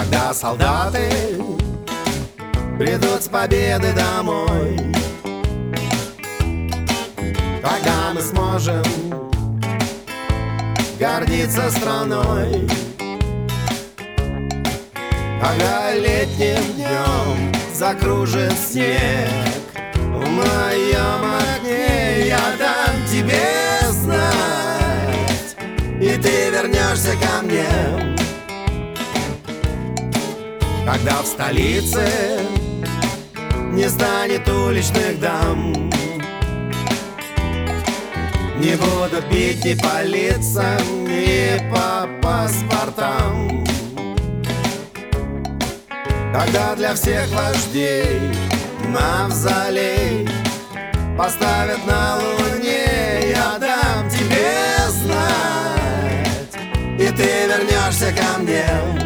Когда солдаты придут с победы домой, когда мы сможем гордиться страной, когда летним днем закружит снег в моем окне, я дам тебе знать, и ты вернешься ко мне. Когда в столице не станет уличных дам, не будут бить ни по лицам, ни по паспортам. Когда для всех вождей мавзолей поставят на Луне, я дам тебе знать, и ты вернешься ко мне.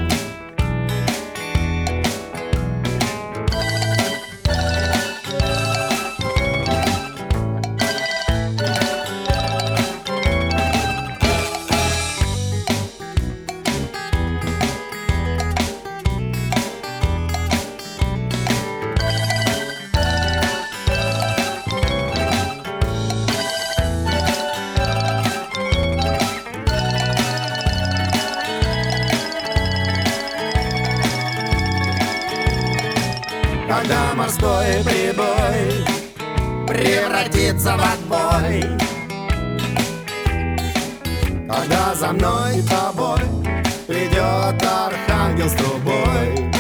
Когда морской прибой превратится в отбой, когда за мной и тобой придет архангел с трубой,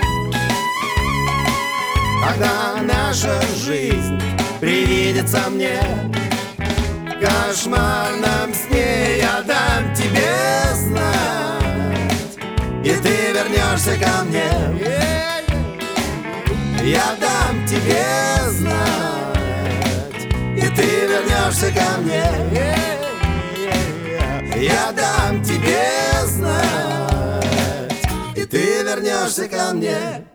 когда наша жизнь привидится мне в кошмарном сне, я дам тебе знать, и ты вернешься ко мне. Я дам тебе знать, и ты вернешься ко мне. Я дам тебе знать, и ты вернешься ко мне.